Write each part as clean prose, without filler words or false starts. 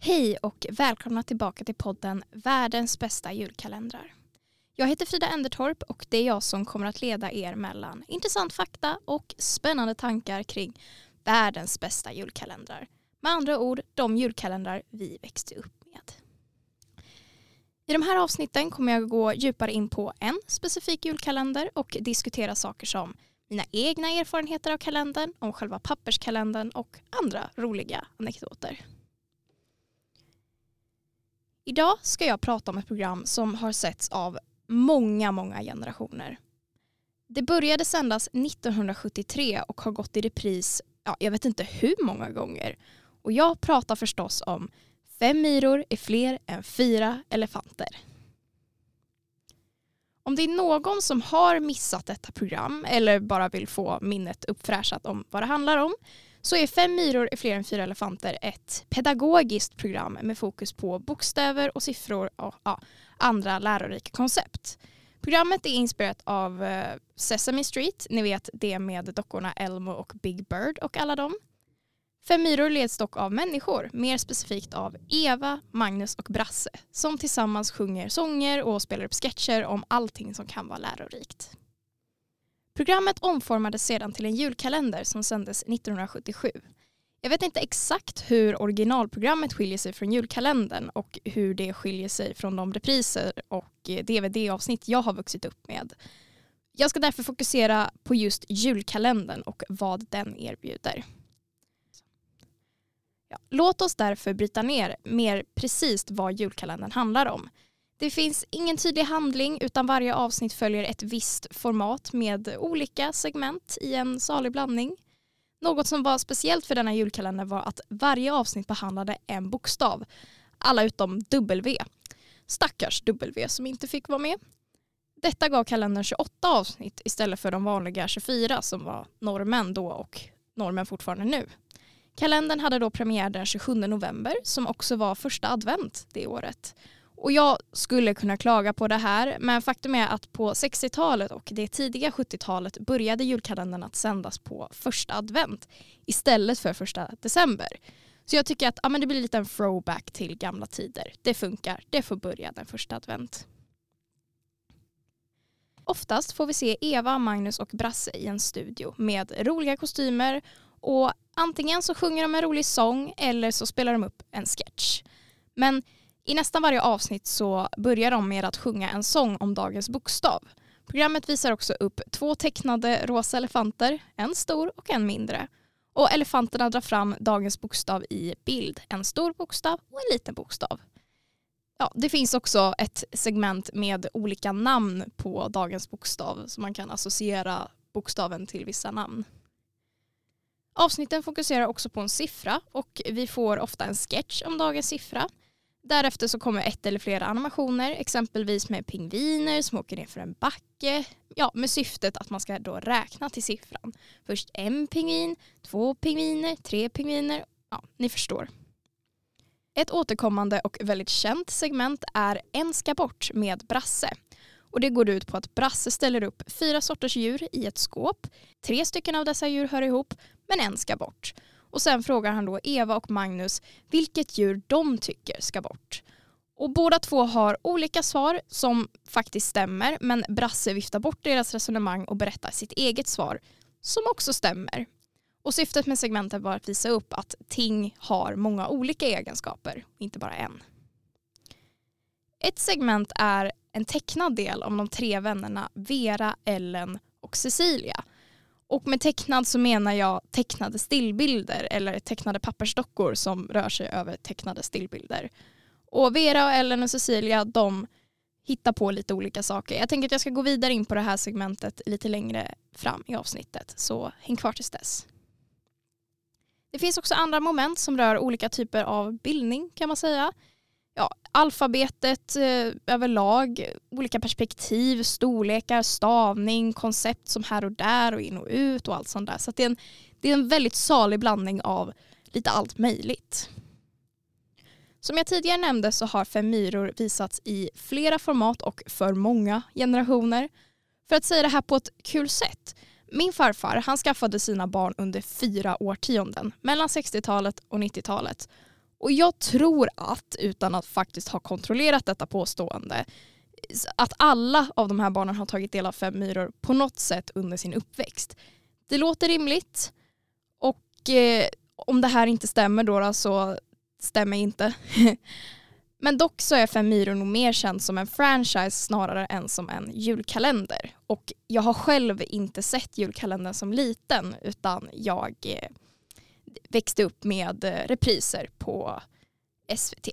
Hej och välkomna tillbaka till podden Världens bästa julkalendrar. Jag heter Frida Endertorp och det är jag som kommer att leda er mellan intressant fakta och spännande tankar kring världens bästa julkalendrar. Med andra ord, de julkalendrar vi växte upp med. I de här avsnitten kommer jag gå djupare in på en specifik julkalender och diskutera saker som mina egna erfarenheter av kalendern, om själva papperskalendern och andra roliga anekdoter. Idag ska jag prata om ett program som har setts av många generationer. Det började sändas 1973 och har gått i repris, jag vet inte hur många gånger. Och jag pratar förstås om 5 myror är fler än 4 elefanter. Om det är någon som har missat detta program eller bara vill få minnet uppfräschat om vad det handlar om, så är 5 myror är fler än 4 elefanter ett pedagogiskt program med fokus på bokstäver och siffror och andra lärorika koncept. Programmet är inspirerat av Sesame Street, ni vet det med dockorna Elmo och Big Bird och alla dem. 5 myror leds dock av människor, mer specifikt av Eva, Magnus och Brasse, som tillsammans sjunger sånger och spelar upp sketcher om allting som kan vara lärorikt. Programmet omformades sedan till en julkalender som sändes 1977. Jag vet inte exakt hur originalprogrammet skiljer sig från julkalendern och hur det skiljer sig från de repriser och DVD-avsnitt jag har vuxit upp med. Jag ska därför fokusera på just julkalendern och vad den erbjuder. Låt oss därför bryta ner mer precis vad julkalendern handlar om. Det finns ingen tydlig handling utan varje avsnitt följer ett visst format med olika segment i en salig blandning. Något som var speciellt för denna julkalender var att varje avsnitt behandlade en bokstav. Alla utom W. Stackars W som inte fick vara med. Detta gav kalendern 28 avsnitt istället för de vanliga 24 som var normen då och normen fortfarande nu. Kalendern hade då premiär den 27 november som också var första advent det året. Och jag skulle kunna klaga på det här, men faktum är att på 60-talet och det tidiga 70-talet började julkalendern att sändas på första advent istället för första december. Så jag tycker att det blir lite en throwback till gamla tider. Det funkar, det får börja den första advent. Oftast får vi se Eva, Magnus och Brasse i en studio med roliga kostymer och antingen så sjunger de en rolig sång eller så spelar de upp en sketch. Men i nästan varje avsnitt så börjar de med att sjunga en sång om dagens bokstav. Programmet visar också upp 2 tecknade rosa elefanter, en stor och en mindre. Och elefanterna drar fram dagens bokstav i bild, en stor bokstav och en liten bokstav. Det finns också ett segment med olika namn på dagens bokstav så man kan associera bokstaven till vissa namn. Avsnitten fokuserar också på en siffra och vi får ofta en sketch om dagens siffra. Därefter så kommer 1 eller flera animationer, exempelvis med pingviner som åker ner för en backe. Med syftet att man ska då räkna till siffran. Först 1 pingvin, 2 pingviner, 3 pingviner. Ni förstår. Ett återkommande och väldigt känt segment är En ska bort med Brasse. Och det går ut på att Brasse ställer upp 4 sorters djur i ett skåp. 3 stycken av dessa djur hör ihop, men en ska bort. Och sen frågar han då Eva och Magnus vilket djur de tycker ska bort. Och båda två har olika svar som faktiskt stämmer, men Brasse viftar bort deras resonemang och berättar sitt eget svar som också stämmer. Och syftet med segmentet var att visa upp att ting har många olika egenskaper, inte bara en. Ett segment är en tecknad del om de 3 vännerna Vera, Ellen och Cecilia. Och med tecknad så menar jag tecknade stillbilder eller tecknade pappersdockor som rör sig över tecknade stillbilder. Och Vera och Ellen och Cecilia, de hittar på lite olika saker. Jag tänker att jag ska gå vidare in på det här segmentet lite längre fram i avsnittet, så häng kvar tills dess. Det finns också andra moment som rör olika typer av bildning kan man säga. Alfabetet överlag, olika perspektiv, storlekar, stavning, koncept som här och där och in och ut och allt sånt där. Så att det är en väldigt salig blandning av lite allt möjligt. Som jag tidigare nämnde så har 5 myror visats i flera format och för många generationer. För att säga det här på ett kul sätt. Min farfar, han skaffade sina barn under 4 årtionden, mellan 60-talet och 90-talet. Och jag tror att, utan att faktiskt ha kontrollerat detta påstående, att alla av de här barnen har tagit del av 5 myror på något sätt under sin uppväxt. Det låter rimligt, och om det här inte stämmer då så stämmer inte. Men dock så är 5 myror nog mer känd som en franchise snarare än som en julkalender. Och jag har själv inte sett julkalendern som liten, utan jag växte upp med repriser på SVT.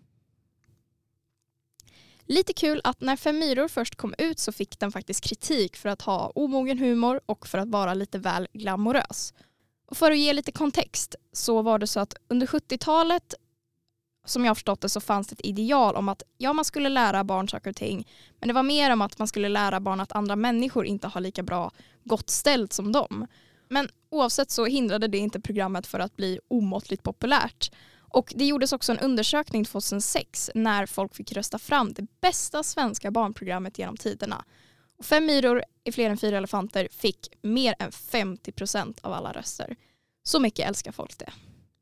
Lite kul att när 5 myror först kom ut så fick den faktiskt kritik för att ha omogen humor och för att vara lite väl glamorös. Och för att ge lite kontext så var det så att under 70-talet, som jag har förstått det, så fanns det ett ideal om att man skulle lära barn saker och ting, men det var mer om att man skulle lära barn att andra människor inte har lika bra gott ställt som dem. Men oavsett så hindrade det inte programmet för att bli omåttligt populärt. Och det gjordes också en undersökning 2006 när folk fick rösta fram det bästa svenska barnprogrammet genom tiderna. Och 5 myror är fler än 4 elefanter fick mer än 50% av alla röster. Så mycket älskar folk det.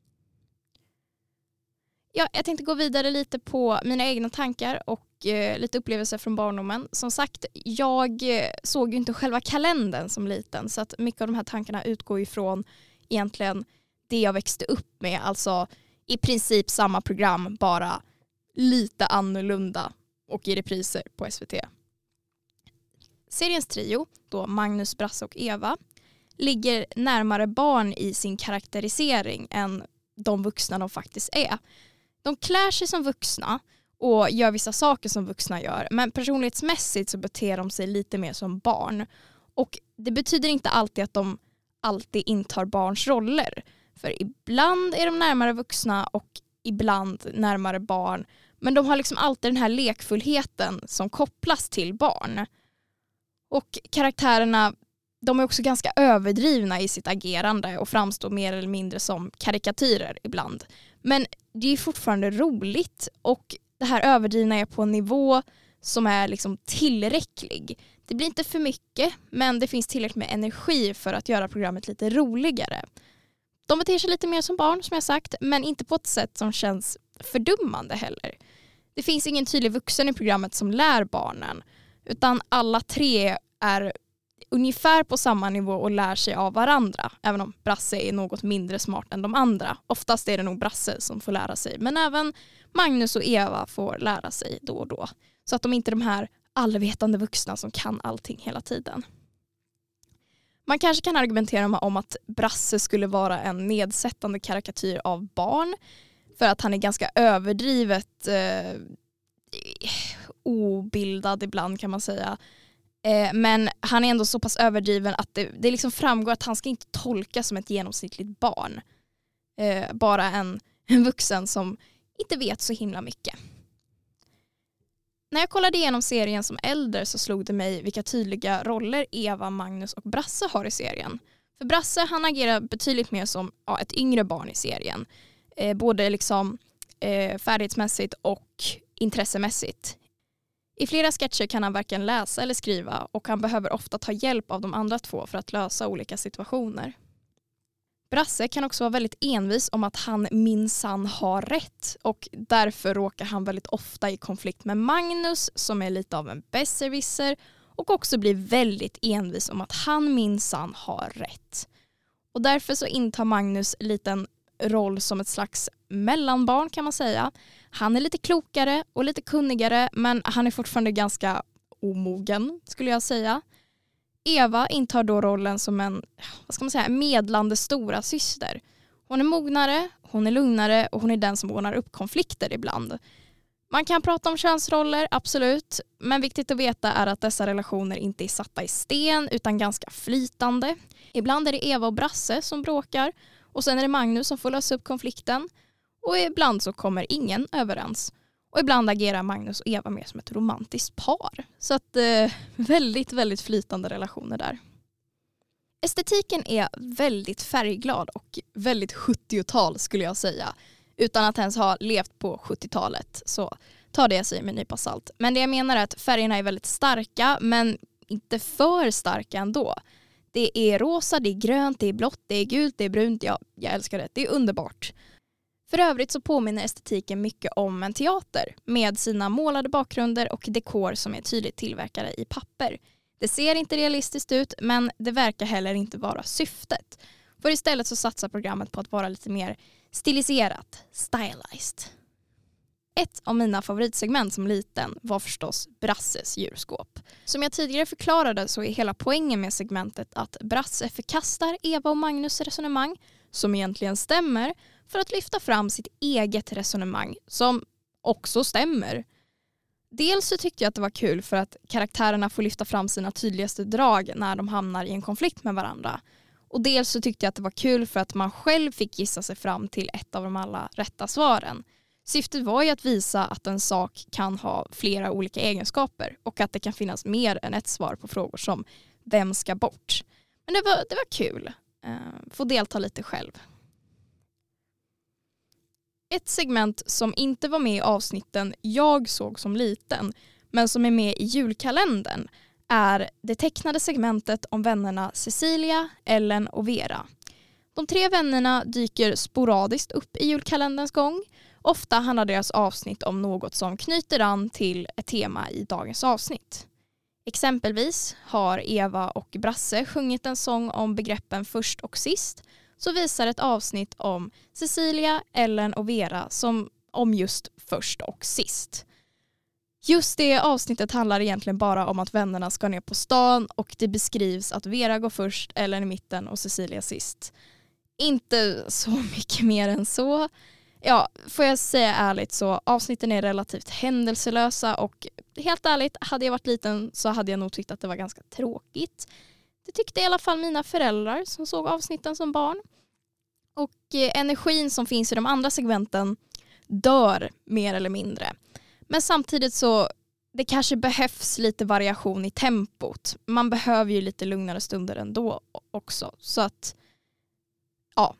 Ja, jag tänkte gå vidare lite på mina egna tankar och lite upplevelser från barndomen. Som sagt, jag såg ju inte själva kalendern som liten, så att mycket av de här tankarna utgår ifrån egentligen det jag växte upp med. Alltså i princip samma program, bara lite annorlunda och i repriser på SVT. Seriens trio, då Magnus, Brasse och Eva, ligger närmare barn i sin karaktärisering än de vuxna de faktiskt är. De klär sig som vuxna och gör vissa saker som vuxna gör, men personlighetsmässigt så beter de sig lite mer som barn. Och det betyder inte alltid att de alltid intar barns roller. För ibland är de närmare vuxna och ibland närmare barn. Men de har liksom alltid den här lekfullheten som kopplas till barn. Och karaktärerna, de är också ganska överdrivna i sitt agerande och framstår mer eller mindre som karikatyrer ibland. Men det är fortfarande roligt, och det här överdrivna är på en nivå som är liksom tillräcklig. Det blir inte för mycket, men det finns tillräckligt med energi för att göra programmet lite roligare. De beter sig lite mer som barn, som jag sagt, men inte på ett sätt som känns fördummande heller. Det finns ingen tydlig vuxen i programmet som lär barnen, utan alla tre är ungefär på samma nivå och lär sig av varandra, även om Brasse är något mindre smart än de andra. Oftast är det nog Brasse som får lära sig, men även Magnus och Eva får lära sig då och då, så att de inte är de här allvetande vuxna som kan allting hela tiden. Man kanske kan argumentera om att Brasse skulle vara en nedsättande karikatyr av barn, för att han är ganska överdrivet obildad ibland, kan man säga. Men han är ändå så pass överdriven att det liksom framgår att han ska inte tolkas som ett genomsnittligt barn. Bara en vuxen som inte vet så himla mycket. När jag kollade igenom serien som äldre så slog det mig vilka tydliga roller Eva, Magnus och Brasse har i serien. För Brasse, han agerar betydligt mer som ett yngre barn i serien. Både liksom färdighetsmässigt och intressemässigt. I flera sketcher kan han varken läsa eller skriva, och han behöver ofta ta hjälp av de andra två för att lösa olika situationer. Brasse kan också vara väldigt envis om att han minsann har rätt, och därför råkar han väldigt ofta i konflikt med Magnus, som är lite av en besserwisser, och också blir väldigt envis om att han minsann har rätt. Och därför så intar Magnus en liten roll som ett slags mellanbarn, kan man säga. Han är lite klokare och lite kunnigare, men han är fortfarande ganska omogen, skulle jag säga. Eva intar då rollen som en, medlande stora syster. Hon är mognare, hon är lugnare och hon är den som ordnar upp konflikter ibland. Man kan prata om könsroller, absolut, men viktigt att veta är att dessa relationer inte är satta i sten utan ganska flytande. Ibland är det Eva och Brasse som bråkar, och sen är det Magnus som får lösa upp konflikten, och ibland så kommer ingen överens. Och ibland agerar Magnus och Eva mer som ett romantiskt par. Så att väldigt, väldigt flytande relationer där. Estetiken är väldigt färgglad och väldigt 70-tal, skulle jag säga. Utan att ens ha levt på 70-talet, så tar det sig med en nypa salt. Men det jag menar är att färgerna är väldigt starka, men inte för starka ändå. Det är rosa, det är grönt, det är blått, det är gult, det är brunt. Ja, jag älskar det. Det är underbart. För övrigt så påminner estetiken mycket om en teater med sina målade bakgrunder och dekor som är tydligt tillverkade i papper. Det ser inte realistiskt ut, men det verkar heller inte vara syftet. För istället så satsar programmet på att vara lite mer stiliserat, stylized. Ett av mina favoritsegment som liten var förstås Brasses djurskåp. Som jag tidigare förklarade så är hela poängen med segmentet att Brasse förkastar Eva och Magnus resonemang, som egentligen stämmer, för att lyfta fram sitt eget resonemang som också stämmer. Dels så tyckte jag att det var kul för att karaktärerna får lyfta fram sina tydligaste drag när de hamnar i en konflikt med varandra. Och dels så tyckte jag att det var kul för att man själv fick gissa sig fram till ett av de alla rätta svaren. Syftet var ju att visa att en sak kan ha flera olika egenskaper och att det kan finnas mer än ett svar på frågor som vem ska bort. Men det var kul. Få delta lite själv. Ett segment som inte var med i avsnitten jag såg som liten men som är med i julkalendern är det tecknade segmentet om vännerna Cecilia, Ellen och Vera. De 3 vännerna dyker sporadiskt upp i julkalenderns gång. Ofta handlar deras avsnitt om något som knyter an till ett tema i dagens avsnitt. Exempelvis har Eva och Brasse sjungit en sång om begreppen först och sist, så visar ett avsnitt om Cecilia, Ellen och Vera som om just först och sist. Just det avsnittet handlar egentligen bara om att vännerna ska ner på stan och det beskrivs att Vera går först, Ellen i mitten och Cecilia sist. Inte så mycket mer än så. Ja, får jag säga ärligt så avsnitten är relativt händelselösa och helt ärligt, hade jag varit liten så hade jag nog tyckt att det var ganska tråkigt. Det tyckte i alla fall mina föräldrar som såg avsnitten som barn. Och energin som finns i de andra segmenten dör mer eller mindre. Men samtidigt så det kanske behövs lite variation i tempot. Man behöver ju lite lugnare stunder ändå också. Så att ja,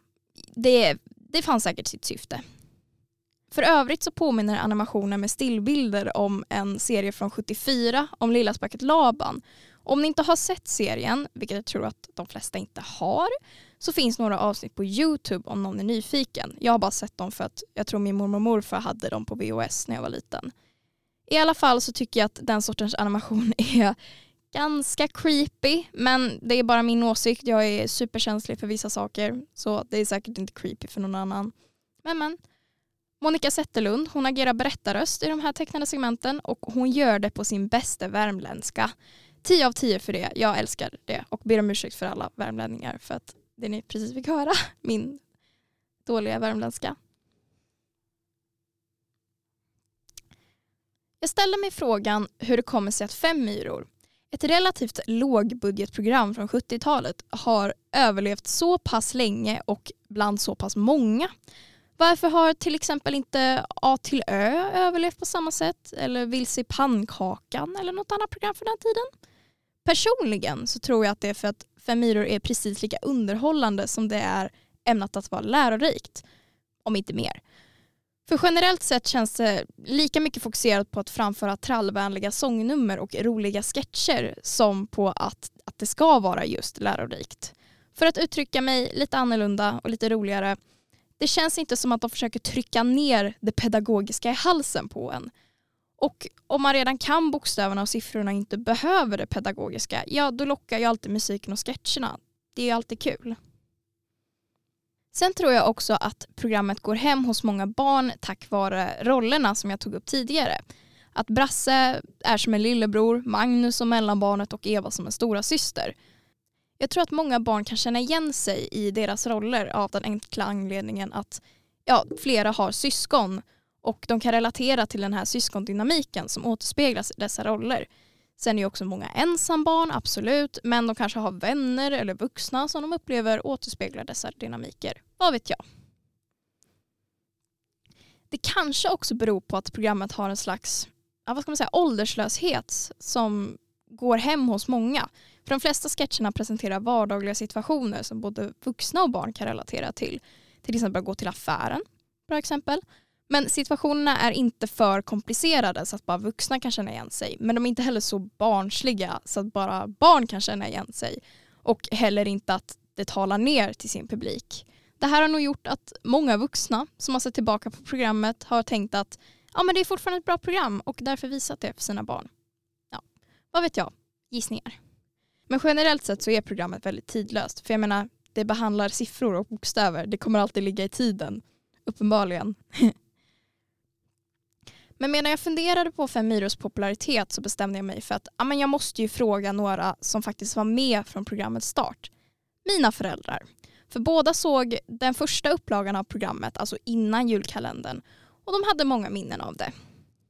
det fanns säkert sitt syfte. För övrigt så påminner animationen med stillbilder om en serie från 74 om Lilla spöket Laban. Om ni inte har sett serien, vilket jag tror att de flesta inte har, så finns några avsnitt på YouTube om någon är nyfiken. Jag har bara sett dem för att jag tror min mormor och morfar hade dem på VHS när jag var liten. I alla fall så tycker jag att den sortens animation är ganska creepy, men det är bara min åsikt. Jag är superkänslig för vissa saker, så det är säkert inte creepy för någon annan. Men. Monica Zetterlund, hon agerar berättarröst i de här tecknade segmenten och hon gör det på sin bästa värmländska. 10 av 10 för det. Jag älskar det och ber om ursäkt för alla värmlänningar för att det ni precis fick höra, min dåliga värmländska. Jag ställer mig frågan hur det kommer sig att 5 myror, ett relativt lågbudgetprogram från 70-talet, har överlevt så pass länge och bland så pass många. Varför har till exempel inte A till Ö överlevt på samma sätt? Eller Vilse i pannkakan eller något annat program för den tiden? Personligen så tror jag att det är för att 5 myror är precis lika underhållande som det är ämnat att vara lärorikt. Om inte mer. För generellt sett känns det lika mycket fokuserat på att framföra trallvänliga sångnummer och roliga sketcher som på att det ska vara just lärorikt. För att uttrycka mig lite annorlunda och lite roligare, det känns inte som att de försöker trycka ner det pedagogiska i halsen på en. Och om man redan kan bokstäverna och siffrorna inte behöver det pedagogiska, ja då lockar ju alltid musiken och sketcherna. Det är ju alltid kul. Sen tror jag också att programmet går hem hos många barn tack vare rollerna som jag tog upp tidigare. Att Brasse är som en lillebror, Magnus som mellanbarnet och Eva som en stora syster. Jag tror att många barn kan känna igen sig i deras roller av den enkla anledningen att flera har syskon och de kan relatera till den här syskondynamiken som återspeglas i dessa roller. Sen är ju också många ensambarn, absolut, men de kanske har vänner eller vuxna som de upplever återspeglar dessa dynamiker. Vad vet jag? Det kanske också beror på att programmet har en slags ålderslöshet som går hem hos många. För de flesta sketcherna presenterar vardagliga situationer som både vuxna och barn kan relatera till. Till exempel att gå till affären, bra exempel. Men situationerna är inte för komplicerade så att bara vuxna kan känna igen sig. Men de är inte heller så barnsliga så att bara barn kan känna igen sig. Och heller inte att det talar ner till sin publik. Det här har nog gjort att många vuxna som har sett tillbaka på programmet har tänkt att men det är fortfarande ett bra program och därför visat det för sina barn. Ja, vad vet jag? Gissningar. Men generellt sett så är programmet väldigt tidlöst. För jag menar, det behandlar siffror och bokstäver. Det kommer alltid ligga i tiden. Uppenbarligen. Men medan jag funderade på Fem myrors popularitet så bestämde jag mig för att jag måste ju fråga några som faktiskt var med från programmets start. Mina föräldrar. För båda såg den första upplagan av programmet, alltså innan julkalendern. Och de hade många minnen av det.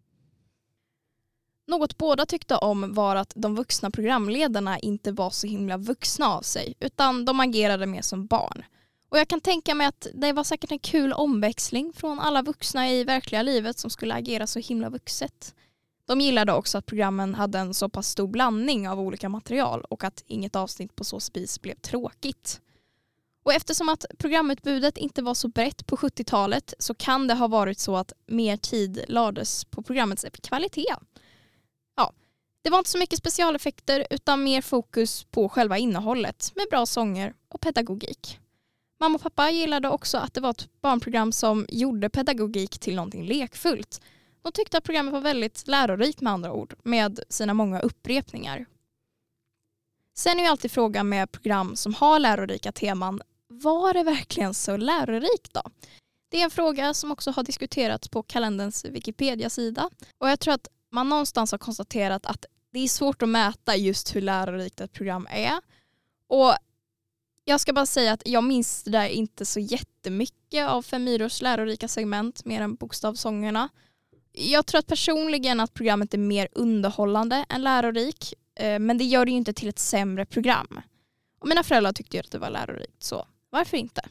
Något båda tyckte om var att de vuxna programledarna inte var så himla vuxna av sig, utan de agerade mer som barn. Och jag kan tänka mig att det var säkert en kul omväxling från alla vuxna i verkliga livet som skulle agera så himla vuxet. De gillade också att programmen hade en så pass stor blandning av olika material och att inget avsnitt på så vis blev tråkigt. Och eftersom att programutbudet inte var så brett på 70-talet så kan det ha varit så att mer tid lades på programmets kvalitet. Ja, det var inte så mycket specialeffekter utan mer fokus på själva innehållet med bra sånger och pedagogik. Mamma och pappa gillade också att det var ett barnprogram som gjorde pedagogik till någonting lekfullt. De tyckte att programmet var väldigt lärorikt med andra ord, med sina många upprepningar. Sen är ju alltid frågan med program som har lärorika teman, var det verkligen så lärorikt då? Det är en fråga som också har diskuterats på kalenderns Wikipedia-sida. Och jag tror att man någonstans har konstaterat att det är svårt att mäta just hur lärorikt ett program är. Och jag ska bara säga att jag minns det där inte så jättemycket av Fem myrors lärorika segment mer än bokstavsångerna. Jag tror att personligen att programmet är mer underhållande än lärorik. Men det gör det ju inte till ett sämre program. Och mina föräldrar tyckte ju att det var lärorikt, så varför inte?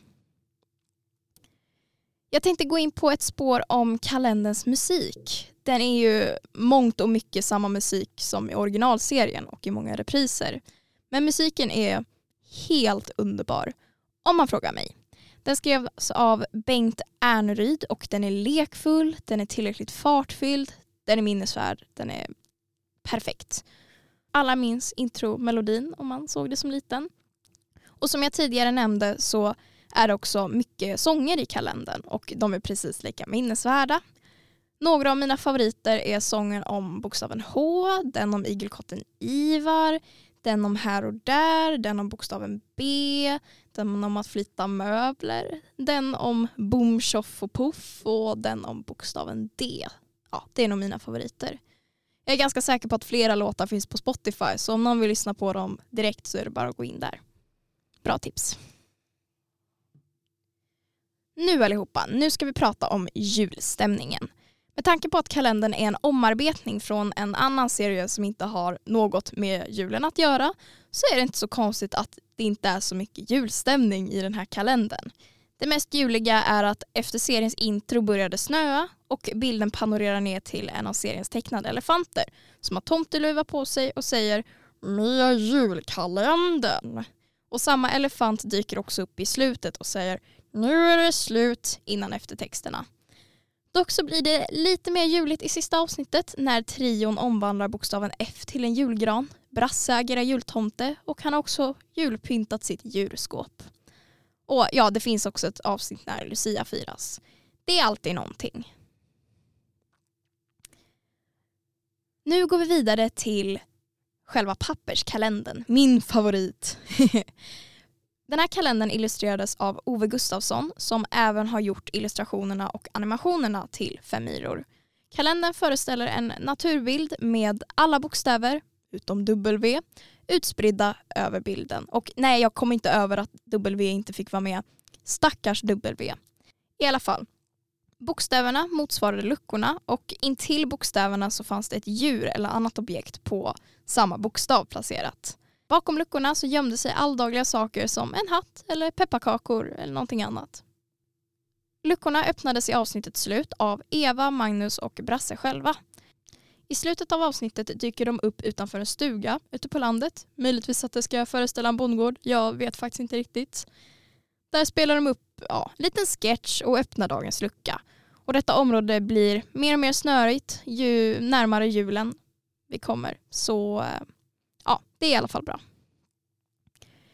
Jag tänkte gå in på ett spår om kalenderns musik. Den är ju mångt och mycket samma musik som i originalserien och i många repriser. Men musiken är helt underbar, om man frågar mig. Den skrevs av Bengt Ernryd och den är lekfull, den är tillräckligt fartfylld, den är minnesvärd, den är perfekt. Alla minns intromelodin om man såg det som liten. Och som jag tidigare nämnde så är det också mycket sånger i kalendern och de är precis lika minnesvärda. Några av mina favoriter är sången om bokstaven H, den om igelkotten Ivar, den om här och där, den om bokstaven B, den om att flytta möbler, den om boom, tjoff och puff och den om bokstaven D. Ja, det är nog mina favoriter. Jag är ganska säker på att flera låtar finns på Spotify, så om någon vill lyssna på dem direkt så är det bara att gå in där. Bra tips. Nu allihopa, nu ska vi prata om julstämningen. Med tanke på att kalendern är en omarbetning från en annan serie som inte har något med julen att göra så är det inte så konstigt att det inte är så mycket julstämning i den här kalendern. Det mest juliga är att efter seriens intro började snöa och bilden panorerar ner till en av seriens tecknade elefanter som har tomteluva på sig och säger "Med julkalendern". Och samma elefant dyker också upp i slutet och säger "Nu är det slut" innan eftertexterna. Dock så blir det lite mer juligt i sista avsnittet när trion omvandlar bokstaven F till en julgran. Brasse agerar jultomte och han har också julpyntat sitt djurskåp. Och ja, det finns också ett avsnitt när Lucia firas. Det är alltid någonting. Nu går vi vidare till själva papperskalendern. Min favorit. Den här kalendern illustrerades av Ove Gustafsson som även har gjort illustrationerna och animationerna till Fem myror. Kalendern föreställer en naturbild med alla bokstäver, utom W, utspridda över bilden. Och nej, jag kom inte över att W inte fick vara med. Stackars W. I alla fall, bokstäverna motsvarade luckorna och intill bokstäverna så fanns det ett djur eller annat objekt på samma bokstav placerat. Bakom luckorna så gömde sig alldagliga saker som en hatt eller pepparkakor eller någonting annat. Luckorna öppnades i avsnittets slut av Eva, Magnus och Brasse själva. I slutet av avsnittet dyker de upp utanför en stuga ute på landet. Möjligtvis att det ska föreställa en bondgård. Jag vet faktiskt inte riktigt. Där spelar de upp liten sketch och öppnar dagens lucka. Och detta område blir mer och mer snörigt ju närmare julen vi kommer. Så det är i alla fall bra.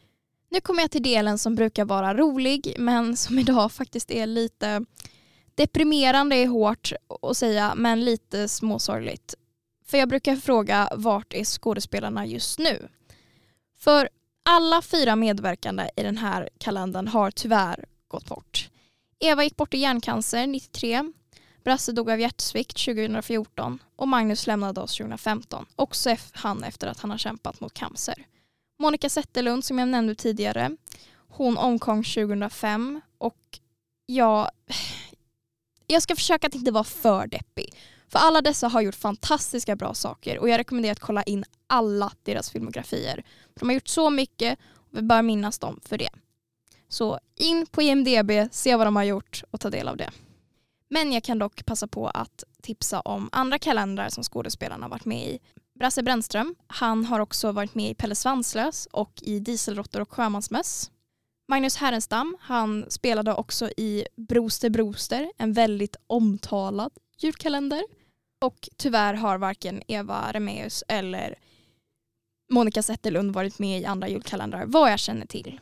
Nu kommer jag till delen som brukar vara rolig men som idag faktiskt är lite deprimerande, är hårt att säga, men lite småsorgligt. För jag brukar fråga vart är skådespelarna just nu? För alla 4 medverkande i den här kalendern har tyvärr gått bort. Eva gick bort i hjärncancer 93, Brasse dog av hjärtsvikt 2014 och Magnus lämnade oss 2015. Också han efter att han har kämpat mot cancer. Monica Zetterlund som jag nämnde tidigare, hon omkom 2005 och jag ska försöka att inte vara för deppig. För alla dessa har gjort fantastiska bra saker och jag rekommenderar att kolla in alla deras filmografier. För de har gjort så mycket och vi bör minnas dem för det. Så in på IMDb, se vad de har gjort och ta del av det. Men jag kan dock passa på att tipsa om andra kalendrar som skådespelarna har varit med i. Brasse Brännström, han har också varit med i Pelle Svanslös och i Dieselråttor och Sjömansmöss. Magnus Härenstam, han spelade också i Broster Broster, en väldigt omtalad julkalender. Och tyvärr har varken Eva Remeus eller Monica Zetterlund varit med i andra julkalendrar, vad jag känner till.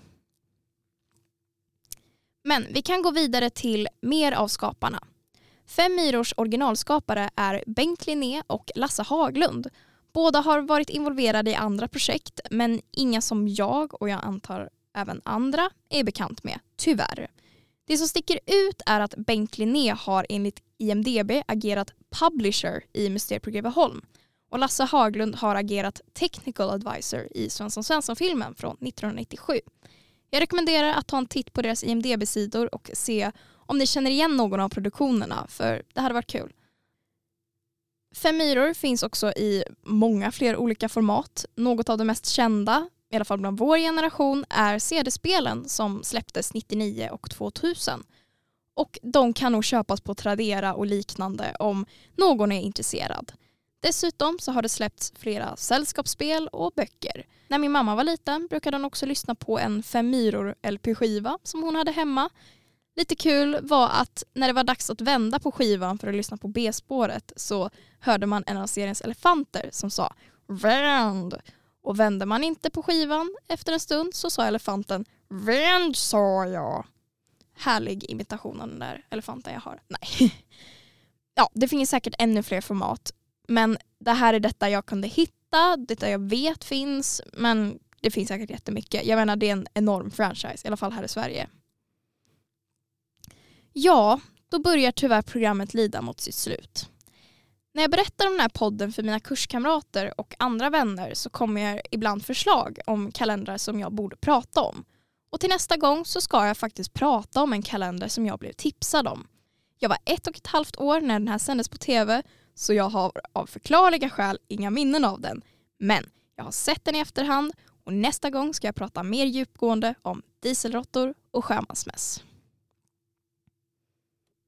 Men vi kan gå vidare till mer av skaparna. 5 myrors originalskapare är Bengt Linné och Lasse Haglund. Båda har varit involverade i andra projekt, men inga som jag och jag antar även andra är bekant med, tyvärr. Det som sticker ut är att Bengt Linné har enligt IMDb agerat publisher i Mysteriet på Greveholm och Lasse Haglund har agerat technical advisor i Svensson-filmen från 1997. Jag rekommenderar att ta en titt på deras IMDb-sidor och se om ni känner igen någon av produktionerna, för det hade varit kul. 5 myror finns också i många fler olika format. Något av det mest kända, i alla fall bland vår generation, är CD-spelen som släpptes 99 och 2000. Och de kan nog köpas på Tradera och liknande om någon är intresserad. Dessutom så har det släppts flera sällskapsspel och böcker. När min mamma var liten brukade hon också lyssna på en 5 myror LP-skiva som hon hade hemma. Lite kul var att när det var dags att vända på skivan för att lyssna på B-spåret så hörde man en av seriens elefanter som sa vänd. Och vände man inte på skivan efter en stund så sa elefanten vänd, sa jag. Härlig imitation av den där elefanten jag har. Nej. Ja, det finns säkert ännu fler format. Men det här är detta jag kunde hitta, detta jag vet finns, men det finns säkert jättemycket. Jag menar, det är en enorm franchise, i alla fall här i Sverige. Ja, då börjar tyvärr programmet lida mot sitt slut. När jag berättar om den här podden för mina kurskamrater och andra vänner så kommer jag ibland förslag om kalendrar som jag borde prata om. Och till nästa gång så ska jag faktiskt prata om en kalender som jag blev tipsad om. Jag var 1,5 år när den här sändes på tv, så jag har av förklarliga skäl inga minnen av den. Men jag har sett den i efterhand och nästa gång ska jag prata mer djupgående om Dieselråttor och Sjömansmöss.